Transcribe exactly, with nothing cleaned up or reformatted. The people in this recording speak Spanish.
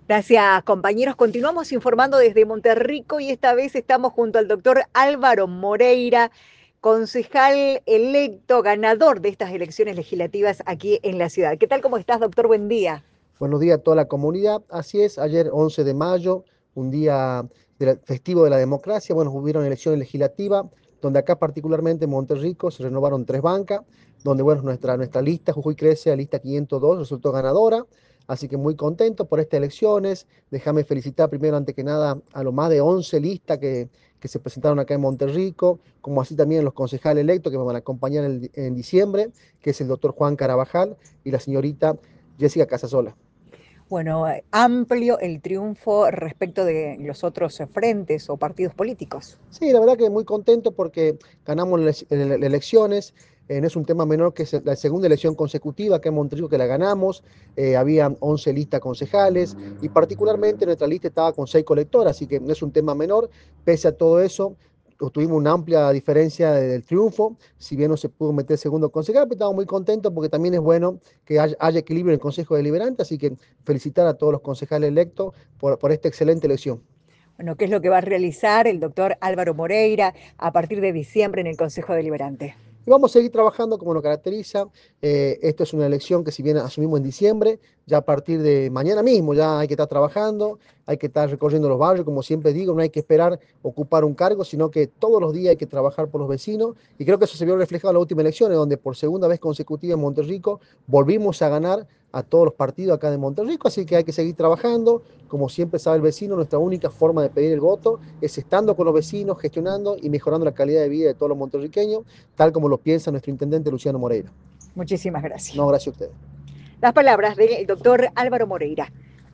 Gracias, compañeros. Continuamos informando desde Monterrico y esta vez estamos junto al doctor Álvaro Moreira, concejal electo, ganador de estas elecciones legislativas aquí en la ciudad. ¿Qué tal? ¿Cómo estás, doctor? Buen día. Buenos días a toda la comunidad. Así es, ayer once de mayo, un día de la- festivo de la democracia, bueno, hubieron elecciones legislativas, donde acá particularmente en Monterrico se renovaron tres bancas, donde bueno, nuestra, nuestra lista Jujuy Crece, la lista quinientos dos, resultó ganadora. Así que muy contento por estas elecciones. Déjame felicitar primero, ante que nada, a los más de once listas que, que se presentaron acá en Monterrico, como así también los concejales electos que me van a acompañar en, en diciembre, que es el doctor Juan Carabajal y la señorita Jessica Casasola. Bueno, eh, amplio el triunfo respecto de los otros eh, frentes o partidos políticos. Sí, la verdad que muy contento porque ganamos las ele- ele- elecciones. Eh, no es un tema menor, que es la segunda elección consecutiva que en Monterrey que la ganamos. Eh, había once listas concejales y particularmente nuestra lista estaba con seis colectoras, así que no es un tema menor. Pese a todo eso, tuvimos una amplia diferencia de- del triunfo, si bien no se pudo meter segundo concejal, pero estamos muy contentos porque también es bueno que haya, haya equilibrio en el Consejo Deliberante, así que felicitar a todos los concejales electos por, por esta excelente elección. Bueno, ¿qué es lo que va a realizar el doctor Álvaro Moreira a partir de diciembre en el Consejo Deliberante? Y vamos a seguir trabajando como nos caracteriza. Eh, esto es una elección que si bien asumimos en diciembre, ya a partir de mañana mismo ya hay que estar trabajando, hay que estar recorriendo los barrios, como siempre digo, no hay que esperar ocupar un cargo, sino que todos los días hay que trabajar por los vecinos. Y creo que eso se vio reflejado en las últimas elecciones, donde por segunda vez consecutiva en Monterrico volvimos a ganar a todos los partidos acá de Monterrico, así que hay que seguir trabajando. Como siempre sabe el vecino, nuestra única forma de pedir el voto es estando con los vecinos, gestionando y mejorando la calidad de vida de todos los monterriqueños, tal como lo piensa nuestro intendente Luciano Moreira. Muchísimas gracias. No, gracias a ustedes. Las palabras del doctor Álvaro Moreira.